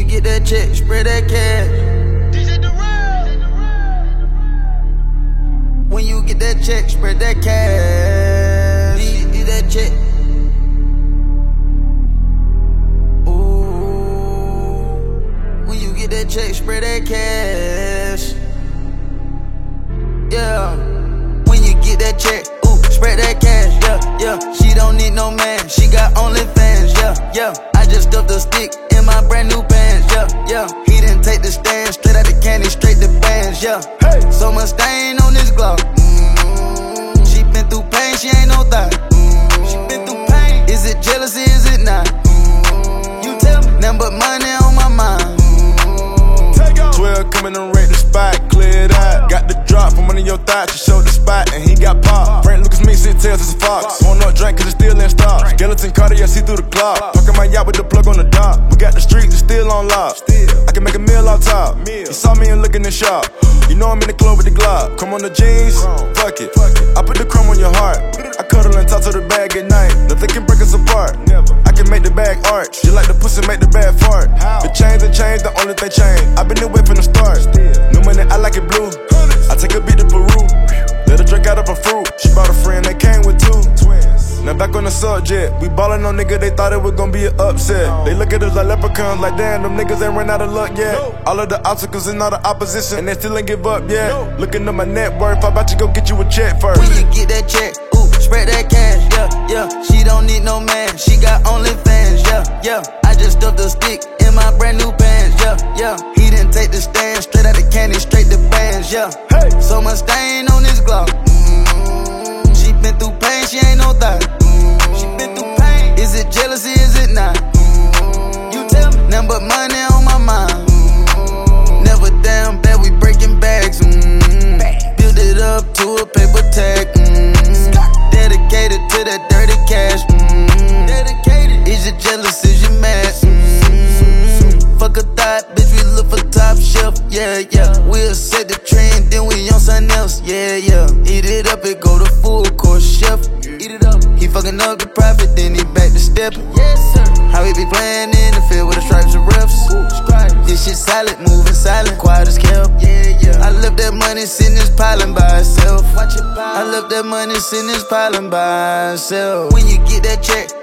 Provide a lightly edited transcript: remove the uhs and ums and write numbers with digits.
get that check, spread that cash. When you get that check, spread that cash. Need that check. Ooh. When you get that check, spread that cash. Yeah. When you get that check, ooh, spread that cash. Yeah, yeah. She don't need no man, she got OnlyFans. Yeah, yeah. I just stuffed a stick in my brand new pants. Yeah, yeah. He didn't take the stand, straight out the candy, straight to bands. Yeah. Hey. So much stain on this glove. She been through pain, she ain't no thot. She been through pain. Is it jealousy, is it not? You tell me. Nothing but money on my mind. 12 coming and rate the spot, cleared out. Got the drop from one of your thoughts, you showed the spot, and he got popped. Frank Lucas mix it, tails as a fox. Won't no drink cause it's still in stock. Skeleton Cartier, see through the clock. Parking my yacht with the plug on the dock. We got the streets, it's still on lock. I can make a meal off top. You saw me and look in the shop. You know I'm in the club with the Glock. Come on the jeans, fuck it. I put the crumb on your heart. I cuddle and talk to the bag at night. Nothing can break us apart. I can make the bag arch. You like the pussy, make the bag fart. The chains and chains, the only thing change. I been away from the start. New money, I like it blue. I take a beat to Peru. Let her drink out of a fruit. She brought a friend, they came with two twins. Now back on the subject. We ballin' on nigga, they thought it was gonna be an upset. They look at us like leprechauns, like damn, them niggas ain't ran out of luck yet. All of the obstacles and all the opposition, and they still ain't give up yet. Looking at my net worth, I about to go get you a check first. When you get that check, ooh, spread that cash, yeah, yeah. She don't need no man, she got OnlyFans, yeah, yeah. I just stuffed a stick in my brand new pants, yeah, yeah. He didn't take the stand, straight out the candy, straight to bands, yeah. Hey. So much stain on this glove. She been through pain, she ain't no thot. She been through pain. Is it jealousy, is it not? You tell me. Nothing but money on my mind. Never damn bad, we breaking bags. Build it up to a paper tag. Dedicated to that dirty cash. Dedicated. Is you jealous, is you mad? Fuck a thought, bitch, we look for top shelf. Yeah, yeah. We'll set the trend, then we on something else. Yeah, yeah. Eat it up, it go to full course chef. Eat it up. He fucking up the profit, then he back to stepping. Yes, sir. How he be playing in the field with the stripes and refs. This shit solid, moving silent, quiet as kept. Yeah, yeah. I left that money sitting this piling by itself. Watch it by. I left that money sitting this piling by itself. When you get that check,